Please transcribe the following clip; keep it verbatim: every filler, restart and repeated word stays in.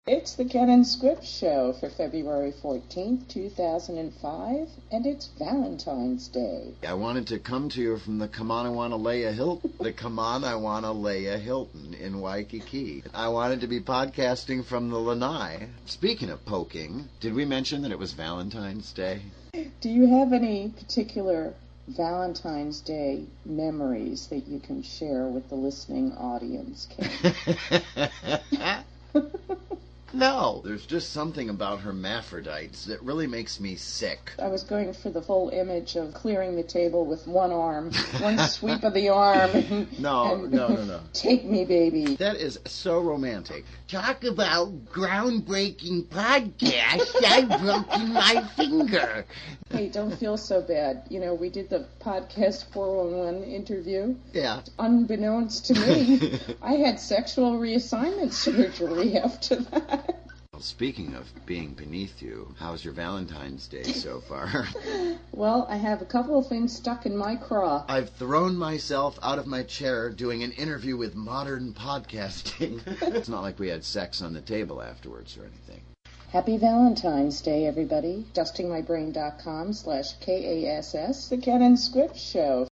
It's the Ken and Scripps Show for February fourteenth, two thousand five, and it's Valentine's Day. I wanted to come to you from the Kamanawanalea Hilton, the Kamanawanalea Hilton in Waikiki. I wanted to be podcasting from the Lanai. Speaking of poking, did we mention that it was Valentine's Day? Do you have any particular Valentine's Day memories that you can share with the listening audience, Ken? No. There's just something about hermaphrodites that really makes me sick. I was going for the full image of clearing the table with one arm, one sweep of the arm. And, no, and no, no, no. Take me, baby. That is so romantic. Talk about groundbreaking podcast. I've broken my finger. Hey, don't feel so bad. You know, we did the podcast four one one interview. Yeah. Unbeknownst to me, I had sexual reassignment surgery after that. Well, speaking of being beneath you, how's your Valentine's Day so far? Well, I have a couple of things stuck in my craw. I've thrown myself out of my chair doing an interview with modern podcasting. It's not like we had sex on the table afterwards or anything. Happy Valentine's Day, everybody. dusting my brain dot com slash K A S S, the Ken and Scripps Show.